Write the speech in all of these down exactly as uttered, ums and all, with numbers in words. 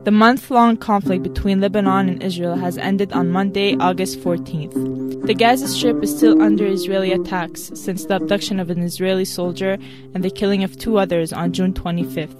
The month-long conflict between Lebanon and Israel has ended on Monday, August fourteenth. The Gaza Strip is still under Israeli attacks since the abduction of an Israeli soldier and the killing of two others on June twenty-fifth.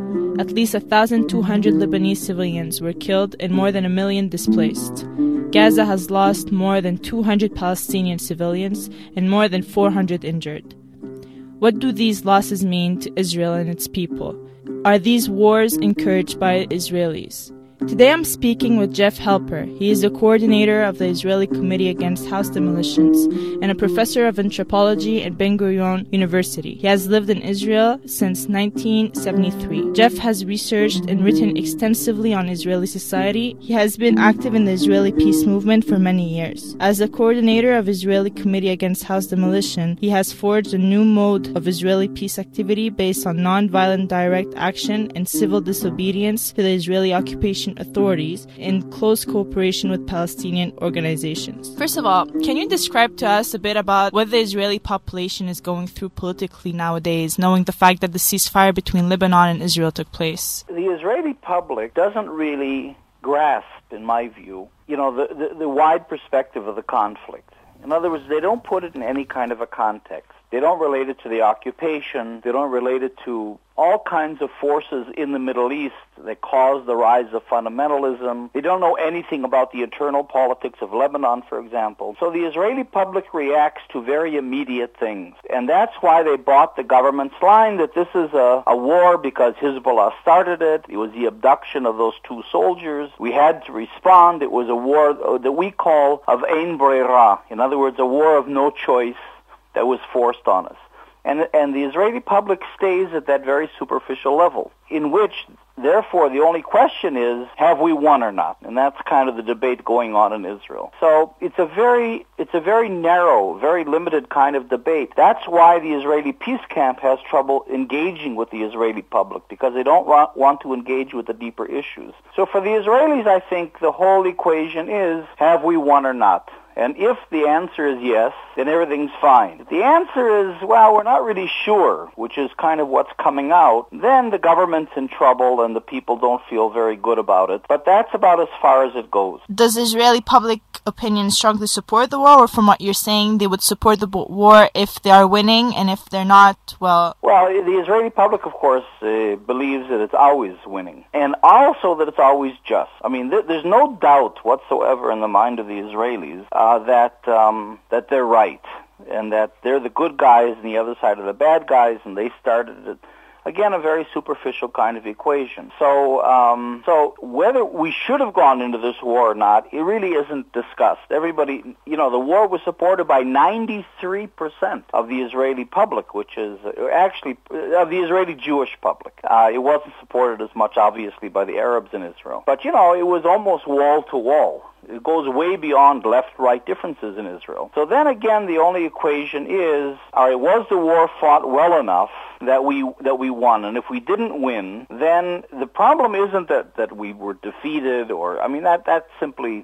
At least one thousand two hundred Lebanese civilians were killed and more than a million displaced. Gaza has lost more than two hundred Palestinian civilians and more than four hundred injured. What do these losses mean to Israel and its people? Are these wars encouraged by Israelis? Today I'm speaking with Jeff Helper. He is the coordinator of the Israeli Committee Against House Demolitions and a professor of anthropology at Ben-Gurion University. He has lived in Israel since nineteen seventy-three. Jeff has researched and written extensively on Israeli society. He has been active in the Israeli peace movement for many years. As the coordinator of Israeli Committee Against House Demolition, he has forged a new mode of Israeli peace activity based on non-violent direct action and civil disobedience to the Israeli occupation authorities in close cooperation with Palestinian organizations. First of all, can you describe to us a bit about what the Israeli population is going through politically nowadays, knowing the fact that the ceasefire between Lebanon and Israel took place? The Israeli public doesn't really grasp, in my view, you know, the, the, the wide perspective of the conflict. In other words, they don't put it in any kind of a context. They don't relate it to the occupation. They don't relate it to all kinds of forces in the Middle East that caused the rise of fundamentalism. They don't know anything about the internal politics of Lebanon, for example. So the Israeli public reacts to very immediate things. And that's why they bought the government's line that this is a, a war because Hezbollah started it. It was the abduction of those two soldiers. We had to respond. It was a war that we call of Ein Breira. In other words, a war of no choice that was forced on us. And, and the Israeli public stays at that very superficial level, in which, therefore, the only question is, have we won or not? And that's kind of the debate going on in Israel. So it's a very, it's a very narrow, very limited kind of debate. That's why the Israeli peace camp has trouble engaging with the Israeli public, because they don't want, want to engage with the deeper issues. So for the Israelis, I think the whole equation is, have we won or not? And if the answer is yes, then everything's fine. If the answer is, well, we're not really sure, which is kind of what's coming out, then the government's in trouble and the people don't feel very good about it. But that's about as far as it goes. Does Israeli public opinion strongly support the war, or from what you're saying, they would support the war if they are winning, and if they're not, well... Well, the Israeli public, of course, uh, believes that it's always winning, and also that it's always just. I mean, th- there's no doubt whatsoever in the mind of the Israelis uh, that um, that they're right, and that they're the good guys and the other side are the bad guys, and they started it. Again, a very superficial kind of equation. So, um, so whether we should have gone into this war or not, it really isn't discussed. Everybody, you know, the war was supported by ninety-three percent of the Israeli public, which is actually of the Israeli Jewish public. Uh, it wasn't supported as much, obviously, by the Arabs in Israel. But, you know, it was almost wall to wall. It goes way beyond left-right differences in Israel. So then again, the only equation is, all right, was the war fought well enough that we that we won? And if we didn't win, then the problem isn't that, that we were defeated, or, I mean, that that's simply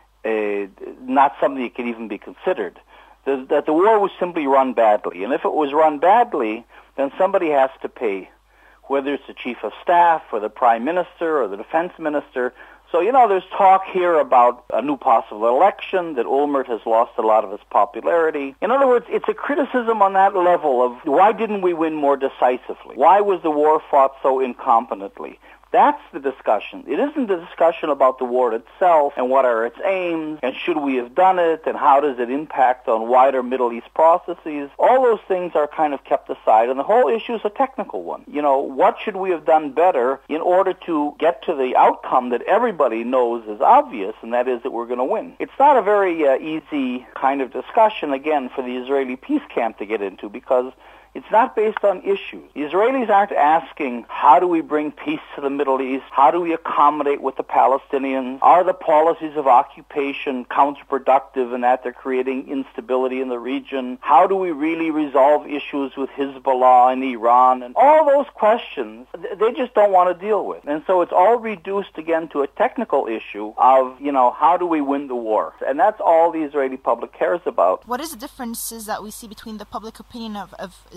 uh, not something that can even be considered. The, that the war was simply run badly. And if it was run badly, then somebody has to pay, whether it's the chief of staff or the prime minister or the defense minister. So, you know, there's talk here about a new possible election, that Olmert has lost a lot of his popularity. In other words, it's a criticism on that level of why didn't we win more decisively? Why was the war fought so incompetently? That's the discussion. It isn't the discussion about the war itself and what are its aims and should we have done it and how does it impact on wider Middle East processes. All those things are kind of kept aside, and the whole issue is a technical one. You know, what should we have done better in order to get to the outcome that everybody knows is obvious, and that is that we're going to win? It's not a very uh, easy kind of discussion, again, for the Israeli peace camp to get into, because it's not based on issues. The Israelis aren't asking, how do we bring peace to the Middle East? How do we accommodate with the Palestinians? Are the policies of occupation counterproductive in that they're creating instability in the region? How do we really resolve issues with Hezbollah and Iran? And all those questions, they just don't want to deal with. And so it's all reduced again to a technical issue of, you know, how do we win the war? And that's all the Israeli public cares about. What is the differences that we see between the public opinion of, of Israel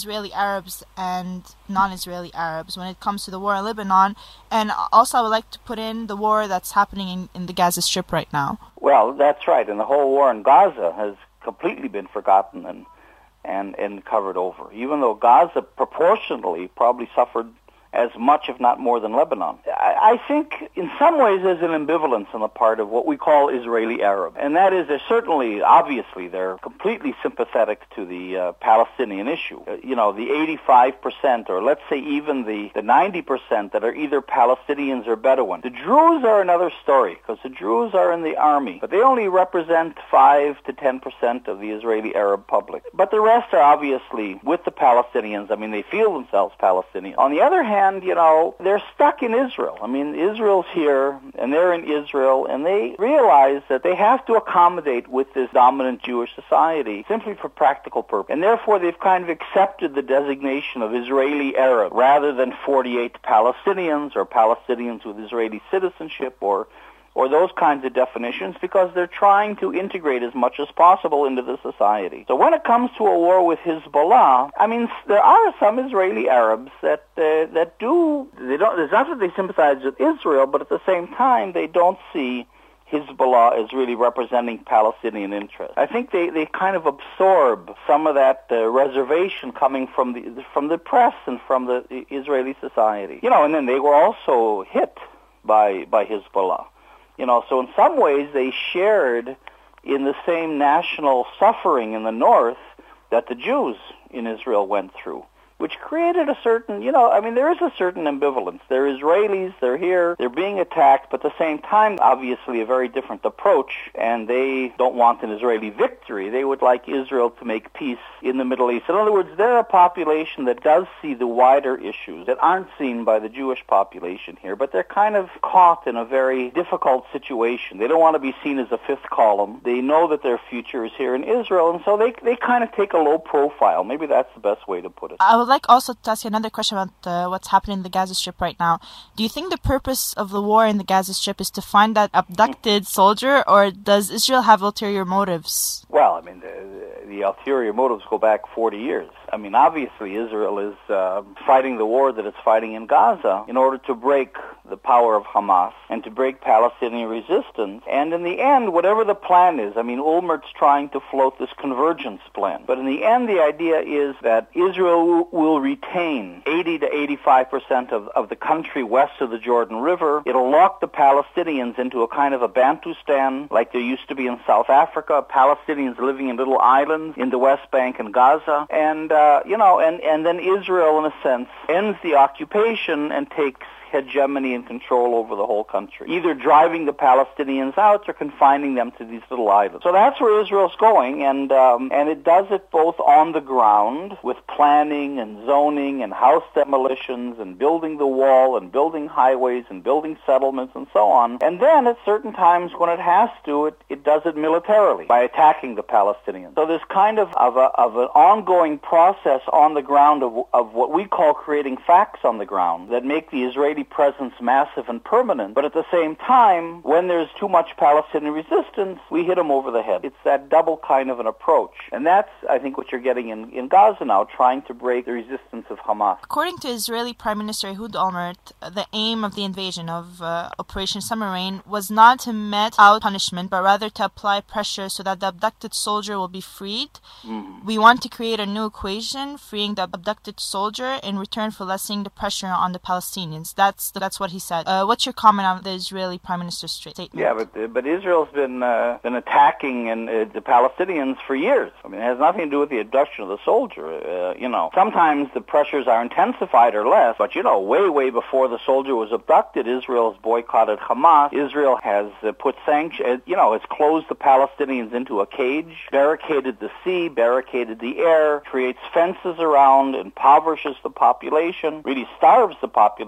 Israeli Arabs and non-Israeli Arabs when it comes to the war in Lebanon? And also I would like to put in the war that's happening in, in the Gaza Strip right now. Well, that's right. And the whole war in Gaza has completely been forgotten and, and, and covered over, even though Gaza proportionally probably suffered as much, if not more, than Lebanon. I, I think in some ways there's an ambivalence on the part of what we call Israeli Arab. And that is, they're certainly, obviously, they're completely sympathetic to the uh, Palestinian issue. Uh, you know, the eighty-five percent, or let's say even the, the ninety percent that are either Palestinians or Bedouin. The Druze are another story, because the Druze are in the army, but they only represent five to ten percent of the Israeli Arab public. But the rest are obviously with the Palestinians. I mean, they feel themselves Palestinian. On the other hand, And, you know, they're stuck in Israel. I mean, Israel's here, and they're in Israel, and they realize that they have to accommodate with this dominant Jewish society simply for practical purpose. And therefore, they've kind of accepted the designation of Israeli Arab rather than forty-eight Palestinians or Palestinians with Israeli citizenship or or those kinds of definitions, because they're trying to integrate as much as possible into the society. So when it comes to a war with Hezbollah, I mean, there are some Israeli Arabs that uh, that do, they don't, it's not that they sympathize with Israel, but at the same time, they don't see Hezbollah as really representing Palestinian interests. I think they, they kind of absorb some of that uh, reservation coming from the from the press and from the Israeli society. You know, and then they were also hit by by Hezbollah. You know, so in some ways they shared in the same national suffering in the north that the Jews in Israel went through, which created a certain, you know, I mean, there is a certain ambivalence. They're Israelis, they're here, they're being attacked, but at the same time, obviously, a very different approach, and they don't want an Israeli victory. They would like Israel to make peace in the Middle East. In other words, they're a population that does see the wider issues that aren't seen by the Jewish population here, but they're kind of caught in a very difficult situation. They don't want to be seen as a fifth column. They know that their future is here in Israel, and so they, they kind of take a low profile. Maybe that's the best way to put it. I would like also to ask you another question about uh, what's happening in the Gaza Strip right now. Do you think the purpose of the war in the Gaza Strip is to find that abducted soldier, or does Israel have ulterior motives? Well, I mean, the, the ulterior motives go back forty years. I mean, obviously, Israel is uh, fighting the war that it's fighting in Gaza in order to break the power of Hamas and to break Palestinian resistance. And in the end, whatever the plan is, I mean, Olmert's trying to float this convergence plan. But in the end, the idea is that Israel will retain eighty to eighty-five percent of, of the country west of the Jordan River. It'll lock the Palestinians into a kind of a Bantustan like there used to be in South Africa, Palestinians living in little islands in the West Bank and Gaza. And, uh, you know, and, and then Israel, in a sense, ends the occupation and takes hegemony and control over the whole country, either driving the Palestinians out or confining them to these little islands. So that's where Israel's going, and um, and it does it both on the ground with planning and zoning and house demolitions and building the wall and building highways and building settlements and so on. And then at certain times when it has to, it, it does it militarily by attacking the Palestinians. So there's kind of, of, a, of an ongoing process on the ground of, of what we call creating facts on the ground that make the Israeli presence massive and permanent, but at the same time, when there's too much Palestinian resistance, we hit them over the head. It's that double kind of an approach. And that's, I think, what you're getting in, in Gaza now, trying to break the resistance of Hamas. According to Israeli Prime Minister Ehud Olmert, the aim of the invasion of uh, Operation Summer Rain was not to mete out punishment, but rather to apply pressure so that the abducted soldier will be freed. Mm-hmm. We want to create a new equation, freeing the abducted soldier in return for lessening the pressure on the Palestinians. That's That's what he said. Uh, what's your comment on the Israeli Prime Minister's statement? Yeah, but but Israel's been uh, been attacking and uh, the Palestinians for years. I mean, it has nothing to do with the abduction of the soldier. Uh, you know, sometimes the pressures are intensified or less, but you know, way way before the soldier was abducted, Israel's boycotted Hamas. Israel has uh, put sanctions. You know, it's closed the Palestinians into a cage, barricaded the sea, barricaded the air, creates fences around, impoverishes the population, really starves the population to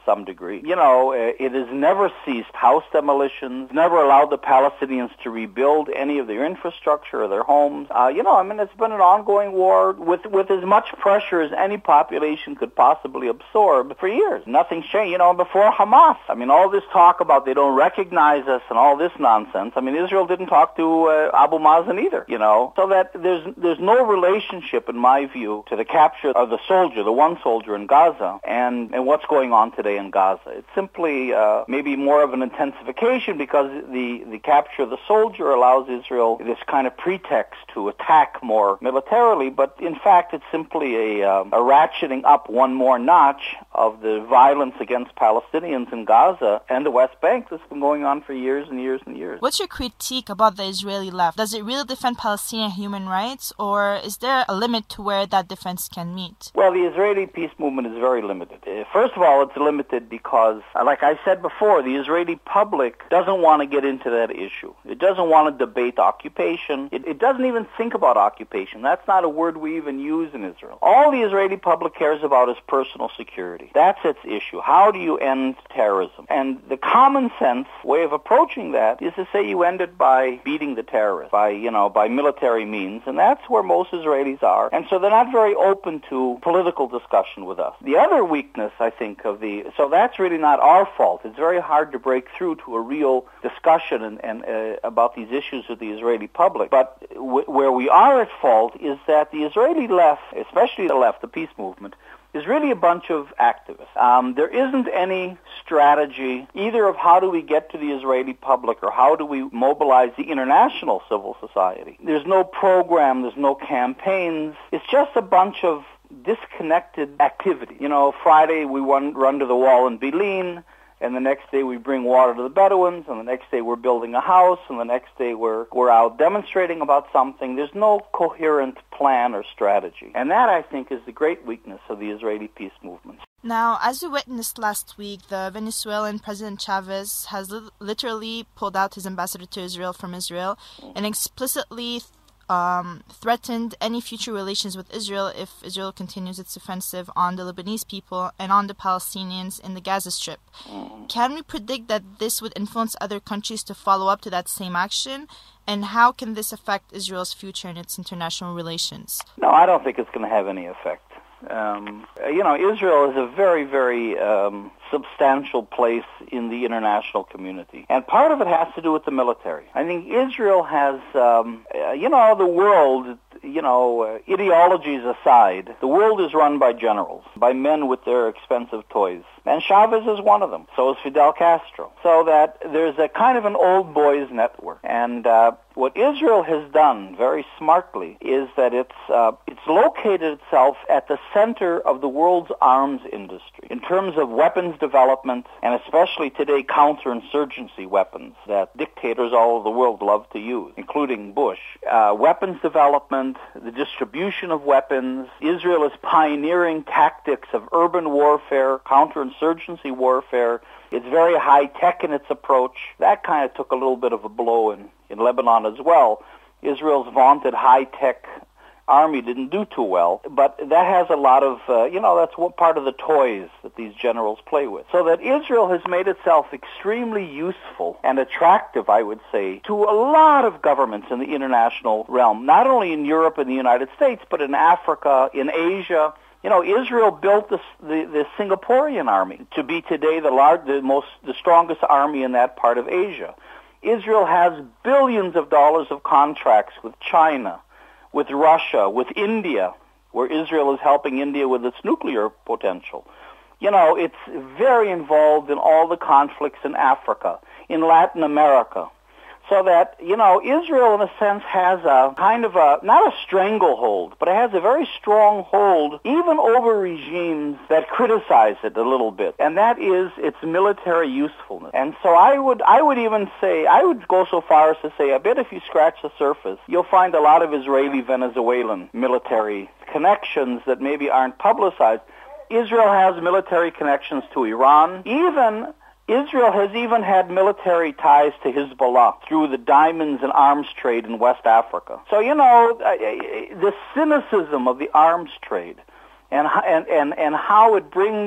some degree. You know, it has never ceased house demolitions, never allowed the Palestinians to rebuild any of their infrastructure or their homes. Uh, you know, I mean, it's been an ongoing war with, with as much pressure as any population could possibly absorb for years. Nothing's changed. You know, before Hamas, I mean, all this talk about they don't recognize us and all this nonsense. I mean, Israel didn't talk to uh, Abu Mazen either, you know. So that there's there's no relationship, in my view, to the capture of the soldier, the one soldier in Gaza, and, and what's going on today in Gaza. It's simply uh, maybe more of an intensification because the, the capture of the soldier allows Israel this kind of pretext to attack more militarily, but in fact it's simply a, uh, a ratcheting up one more notch of the violence against Palestinians in Gaza and the West Bank that's been going on for years and years and years. What's your critique about the Israeli left? Does it really defend Palestinian human rights, or is there a limit to where that defense can meet? Well, the Israeli peace movement is very limited. First of all, it's limited because, like I said before, the Israeli public doesn't want to get into that issue. It doesn't want to debate occupation. It, it doesn't even think about occupation. That's not a word we even use in Israel. All the Israeli public cares about is personal security. That's its issue. How do you end terrorism? And the common sense way of approaching that is to say you end it by beating the terrorists, by, you know, by military means, and that's where most Israelis are. And so they're not very open to political discussion with us. The other weakness, I think, of the, so that's really not our fault. It's very hard to break through to a real discussion and, and uh, about these issues with the Israeli public. But w- where we are at fault is that the Israeli left, especially the left, the peace movement, is really a bunch of activists. Um, there isn't any strategy either of how do we get to the Israeli public or how do we mobilize the international civil society. There's no program, there's no campaigns. It's just a bunch of disconnected activity. You know, Friday we run, run to the wall in Bil'in, and the next day we bring water to the Bedouins, and the next day we're building a house, and the next day we're we're out demonstrating about something. There's no coherent plan or strategy. And that, I think, is the great weakness of the Israeli peace movement. Now, as we witnessed last week, the Venezuelan President Chavez has li- literally pulled out his ambassador to Israel from Israel and explicitly Um, threatened any future relations with Israel if Israel continues its offensive on the Lebanese people and on the Palestinians in the Gaza Strip. Can we predict that this would influence other countries to follow up to that same action? And how can this affect Israel's future in its international relations? No, I don't think it's going to have any effect. Um, you know, Israel is a very, very um, substantial place in the international community. And part of it has to do with the military. I think Israel has, um, uh, you know, the world, you know, uh, ideologies aside, the world is run by generals, by men with their expensive toys. And Chavez is one of them. So is Fidel Castro. So that there's a kind of an old boys network. And uh, what Israel has done very smartly is that it's uh, it's located itself at the center of the world's arms industry in terms of weapons development, and especially today counterinsurgency weapons that dictators all over the world love to use, including Bush. Uh, weapons development, the distribution of weapons. Israel is pioneering tactics of urban warfare, counterinsurgency warfare. It's very high-tech in its approach. That kind of took a little bit of a blow in, in Lebanon as well. Israel's vaunted high-tech army didn't do too well, but that has a lot of, uh, you know, that's what part of the toys that these generals play with. So that Israel has made itself extremely useful and attractive, I would say, to a lot of governments in the international realm, not only in Europe and the United States, but in Africa, in Asia. You know, Israel built the, the, the Singaporean army to be today the large, the most, the strongest army in that part of Asia. Israel has billions of dollars of contracts with China, with Russia, with India, where Israel is helping India with its nuclear potential. You know, it's very involved in all the conflicts in Africa, in Latin America. So that, you know, Israel in a sense has a kind of a, not a stranglehold, but it has a very strong hold even over regimes that criticize it a little bit. And that is its military usefulness. And so I would, I would even say, I would go so far as to say, I bet if you scratch the surface, you'll find a lot of Israeli-Venezuelan military connections that maybe aren't publicized. Israel has military connections to Iran. Even Israel has even had military ties to Hezbollah through the diamonds and arms trade in West Africa. So, you know, the cynicism of the arms trade and and and, and how it brings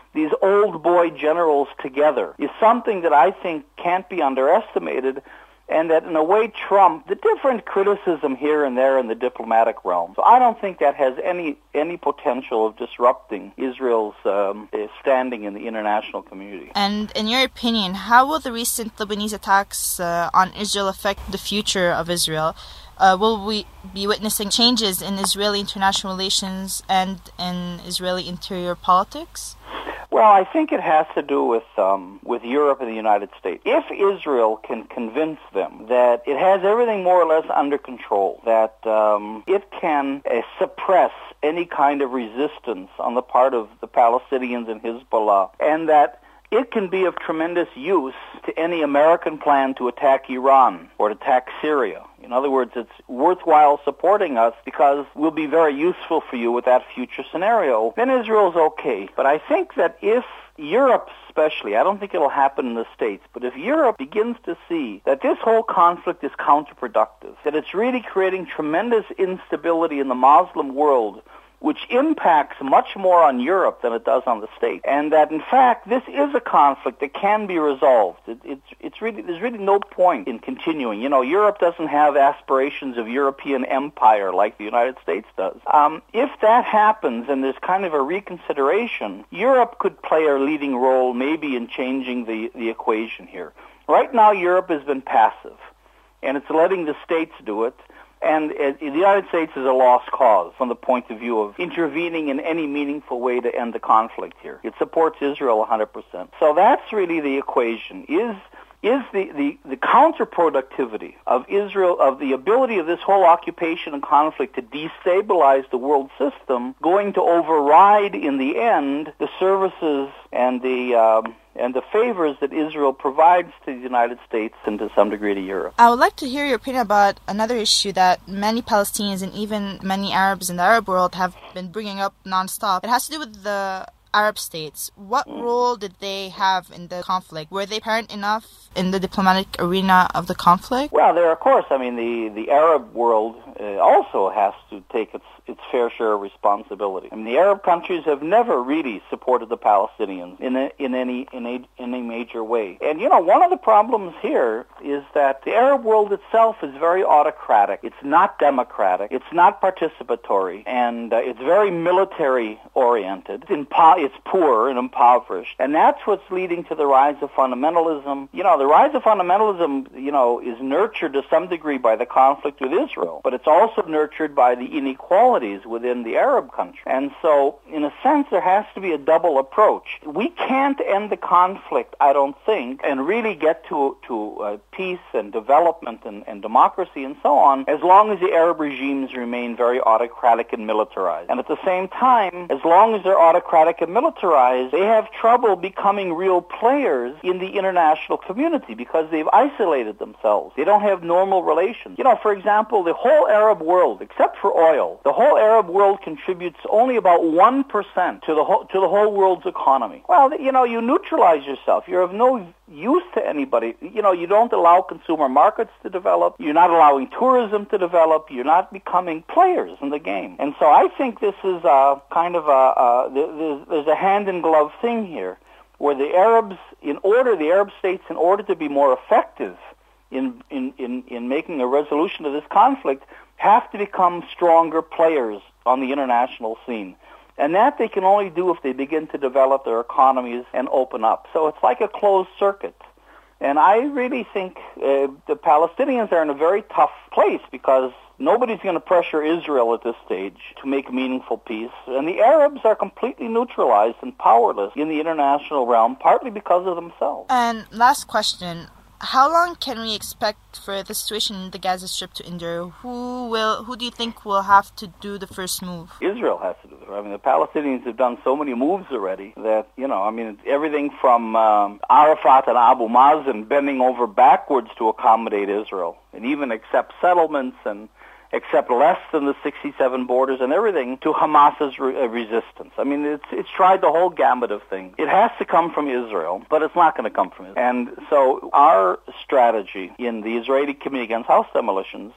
these old boy generals together is something that I think can't be underestimated, and that in a way trump the different criticism here and there in the diplomatic realm. So I don't think that has any any potential of disrupting Israel's um, standing in the international community. And in your opinion, how will the recent Lebanese attacks uh, on Israel affect the future of Israel? Uh, will we be witnessing changes in Israeli international relations and in Israeli interior politics? Well, I think it has to do with um, with Europe and the United States. If Israel can convince them that it has everything more or less under control, that um, it can uh, suppress any kind of resistance on the part of the Palestinians and Hezbollah, and that it can be of tremendous use to any American plan to attack Iran or to attack Syria. In other words, it's worthwhile supporting us because we'll be very useful for you with that future scenario. Then Israel's okay. But I think that if Europe especially, I don't think it'll happen in the States, but if Europe begins to see that this whole conflict is counterproductive, that it's really creating tremendous instability in the Muslim world, which impacts much more on Europe than it does on the States, and that in fact this is a conflict that can be resolved. It, it's it's really there's really no point in continuing. You know, Europe doesn't have aspirations of European empire like the United States does. Um, if that happens and there's kind of a reconsideration, Europe could play a leading role maybe in changing the the equation here. Right now, Europe has been passive, and it's letting the States do it. And uh, the United States is a lost cause from the point of view of intervening in any meaningful way to end the conflict here. It supports Israel one hundred percent. So that's really the equation. Is is the, the, the counterproductivity of Israel, of the ability of this whole occupation and conflict to destabilize the world system, going to override in the end the services and the um, and the favors that Israel provides to the United States and to some degree to Europe? I would like to hear your opinion about another issue that many Palestinians and even many Arabs in the Arab world have been bringing up nonstop. It has to do with the Arab states. What role did they have in the conflict? Were they apparent enough in the diplomatic arena of the conflict? Well, there, of course, I mean, the, the Arab world uh, also has to take its its fair share of responsibility. I mean, the Arab countries have never really supported the Palestinians in a, in any in a in a major way. And you know, one of the problems here is that the Arab world itself is very autocratic. It's not democratic. It's not participatory, and uh, it's very military oriented. It's, impo- it's poor and impoverished, and that's what's leading to the rise of fundamentalism. You know, the rise of fundamentalism, you know, is nurtured to some degree by the conflict with Israel, but it's also nurtured by the inequality within the Arab country. And so, in a sense, there has to be a double approach. We can't end the conflict, I don't think, and really get to to uh, peace and development and, and democracy and so on, as long as the Arab regimes remain very autocratic and militarized. And at the same time, as long as they're autocratic and militarized, they have trouble becoming real players in the international community because they've isolated themselves. They don't have normal relations. You know, for example, the whole Arab world, except for oil, the whole Arab world contributes only about one percent to the whole, to the whole world's economy. Well, you know, you neutralize yourself. You're of no use to anybody. You know, you don't allow consumer markets to develop. You're not allowing tourism to develop. You're not becoming players in the game. And so I think this is a kind of a, a there's, there's a hand-in-glove thing here, where the Arabs, in order, the Arab states, in order to be more effective in in, in, in making a resolution to this conflict, have to become stronger players on the international scene. And that they can only do if they begin to develop their economies and open up. So it's like a closed circuit. And I really think uh, the Palestinians are in a very tough place because nobody's going to pressure Israel at this stage to make meaningful peace. And the Arabs are completely neutralized and powerless in the international realm, partly because of themselves. And last question. How long can we expect for the situation in the Gaza Strip to endure? Who will? Who do you think will have to do the first move? Israel has to do it. I mean, the Palestinians have done so many moves already that, you know, I mean, everything from um, Arafat and Abu Mazen bending over backwards to accommodate Israel and even accept settlements and accept less than the sixty-seven borders and everything, to Hamas's re- uh, resistance. I mean, it's it's tried the whole gamut of things. It has to come from Israel, but it's not going to come from Israel. And so our strategy in the Israeli Committee Against House Demolitions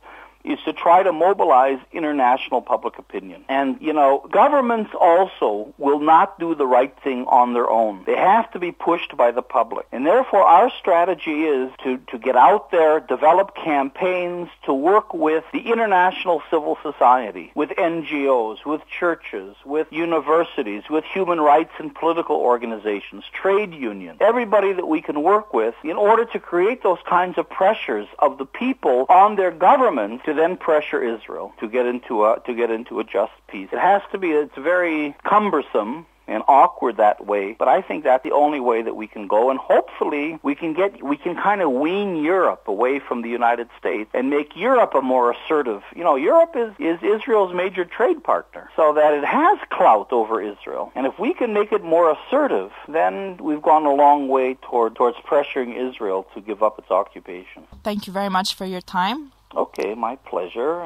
is to try to mobilize international public opinion. And, you know, governments also will not do the right thing on their own. They have to be pushed by the public. And therefore, our strategy is to, to get out there, develop campaigns, to work with the international civil society, with N G Os, with churches, with universities, with human rights and political organizations, trade unions, everybody that we can work with in order to create those kinds of pressures of the people on their government to then pressure Israel to get into a to get into a just peace. It has to be, it's very cumbersome and awkward that way, but I think that's the only way that we can go, and hopefully we can get we can kind of wean Europe away from the United States and make Europe a more assertive. You know, Europe is, is Israel's major trade partner, so that it has clout over Israel. And if we can make it more assertive, then we've gone a long way toward towards pressuring Israel to give up its occupation. Thank you very much for your time. Okay, my pleasure.